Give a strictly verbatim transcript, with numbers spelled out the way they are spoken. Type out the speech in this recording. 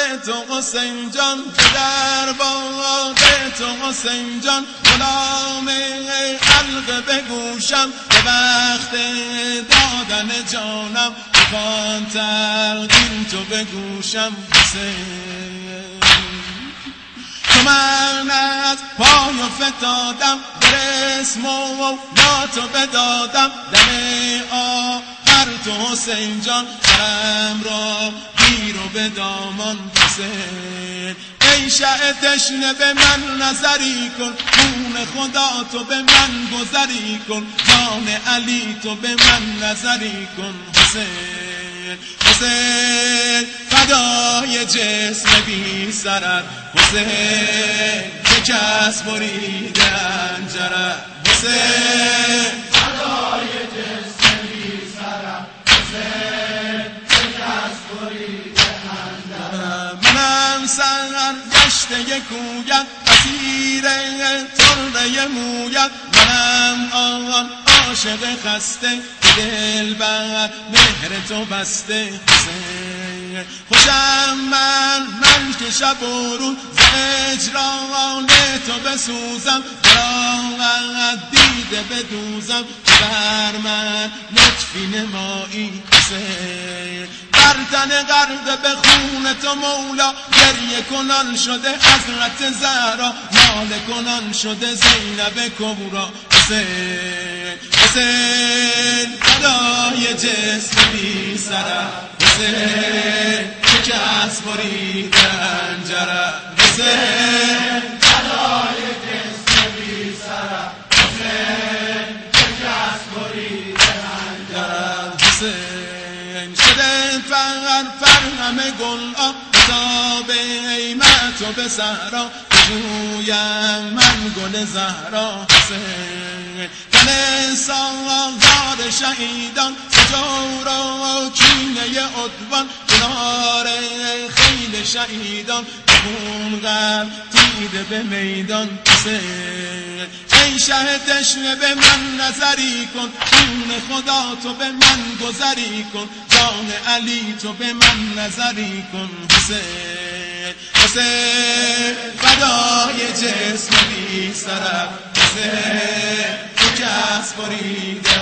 تو حسین جان، در باد تو حسین جان، غلام حلقه به گوشم، به وقت دادن جانم بخوان تقدیم تو به گوشم حسین. تو من از پای فتادم، برس مولا تو بدادم، دم آخر تو حسین جان، سرم را گیر و به دامان حسین. ای شه تشنه به من نظری کن، خون خدا تو به من گذری کن، جان علی تو به من نظری کن حسین. حسین فدای جسم بی سرت حسین، که کس برید انجرت حسین. فدای جسم بی سرت حسین، که کس برید انجرت. منم سر گشته کویت، اسیر طره مویت، منم آن عاشق خسته، دل بر مهر تو بسته حسین. خوشم من من که شب و روز زجران تو بسوزم، برای دیده بدوزم، بر من لطفی نمایی حسین. بر تن غرق به خون تو مولا، گریه کنان شده حضرت زهرا، ناله کنان شده زینب کبرا حسین. حسین فدای جسم بی سرت حسین، که کس برید انجرت حسین. فدای جسم بی سرت حسین، که کس برید انجرت حسین. شده فقر فرهم گل آب، کتاب ایمت و به صحرا، بگویم من گل زهرا حسین. تن سالار شهیدان، سجور و کینه عدوان، کنار خیل شهیدان، خون غرق دیده به میدان حسین. ای شه تشنه به من نظری کن، خون خدا تو به من گذری کن، جان علی تو به من نظری کن حسین. حسین فدای جسم بی سرت حسین، که کس برید